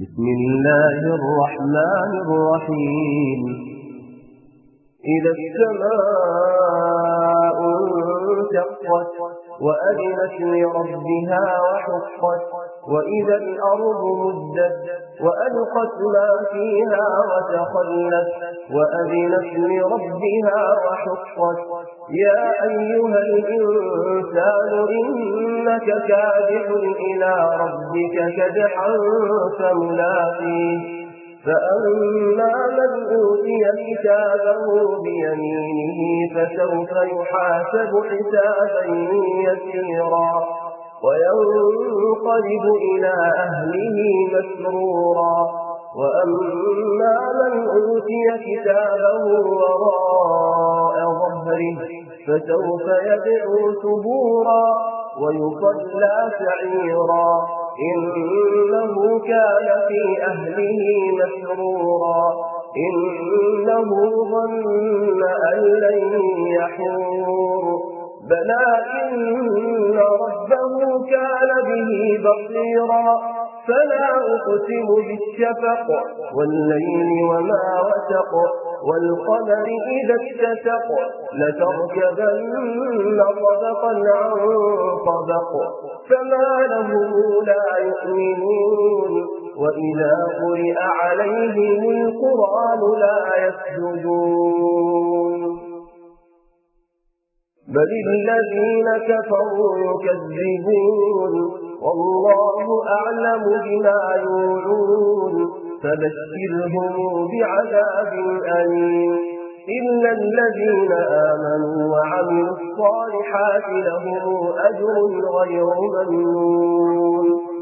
بسم الله الرحمن الرحيم إذا السماء انشقت وأذنت لربها وحقت وإذا الأرض مدت وألقت ما فيها وتخلت وأذنت لربها وحقت يا أيها الإنسان إنك كادح إلى ربك كدحا فملاقيه فأما من أوتي كتابه بيمينه فسوف يحاسب حسابا يسيرا وينقلب إلى أهله مسرورا وأما من أوتي كتابه وراء ظهره فسوف يدعو ثبورا ويصلى سعيرا إنه كان في أهله مسرورا إنه ظن أن لن يحور بلى إن ربه كان به بصيرا فلا أقسم بالشفق والليل وما وسق والقمر إذا اتسق لتركبن طبقا عن طبق فما لهم لا يؤمنون وإذا قرئ عليهم القرآن لا يسجدون بل الذين كفروا يكذبون والله أعلم بما يوعون فبشرهم بعذاب أليم إلا الذين آمنوا وعملوا الصالحات لهم أجر غير ممنون